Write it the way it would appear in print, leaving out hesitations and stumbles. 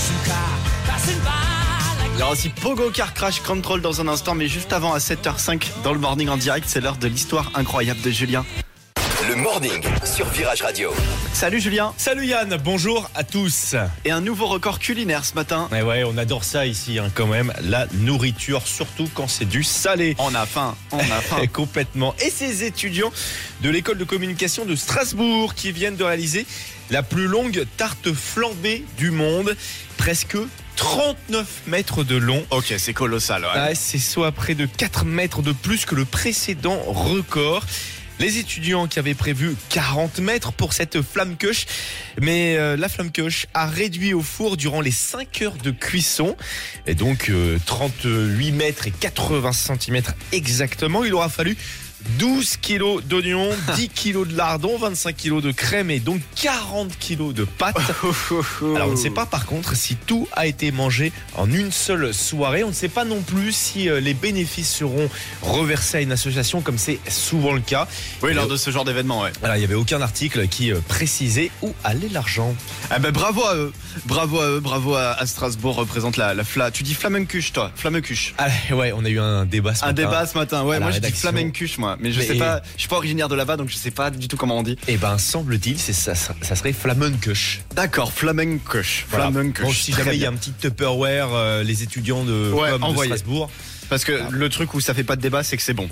Il y aura aussi Pogo Car Crash Control dans un instant, mais juste avant à 7h05 dans le morning en direct, c'est l'heure de l'histoire incroyable de Julien. Le morning sur Virage Radio. Salut Julien. Salut Yann, bonjour à tous. Et un nouveau record culinaire ce matin. Et ouais, on adore ça ici quand même, la nourriture, surtout quand c'est du salé. On a faim. Complètement. Et ces étudiants de l'école de communication de Strasbourg qui viennent de réaliser la plus longue tarte flambée du monde, presque 39 mètres de long. Ok, c'est colossal. Ouais. C'est soit près de 4 mètres de plus que le précédent record. Les étudiants qui avaient prévu 40 mètres pour cette flamme-queuche, mais la flamme-queuche a réduit au four durant les 5 heures de cuisson, et donc 38 mètres et 80 cm exactement. Il aura fallu 12 kilos d'oignons, 10 kilos de lardons, 25 kilos de crème et donc 40 kilos de pâtes. Alors on ne sait pas par contre si tout a été mangé en une seule soirée. On ne sait pas non plus si les bénéfices seront reversés à une association comme c'est souvent le cas. Oui, lors de ce genre d'événement, ouais. Alors, il n'y avait aucun article qui précisait où allait l'argent. Ah ben, bravo à eux, bravo à Strasbourg, représente la fla. Tu dis flamencuche toi, flamencuche. Ah ouais, on a eu un débat ce matin. Ouais, moi je dis flamencuche moi. Mais je sais pas, je suis pas originaire de là-bas donc je sais pas du tout comment on dit. Eh ben, semble-t-il, ça serait flamencuche. D'accord, flamencuche. Voilà. Bon, si jamais il y a un petit Tupperware, les étudiants de Strasbourg. Parce que le truc où ça fait pas de débat, c'est que c'est bon.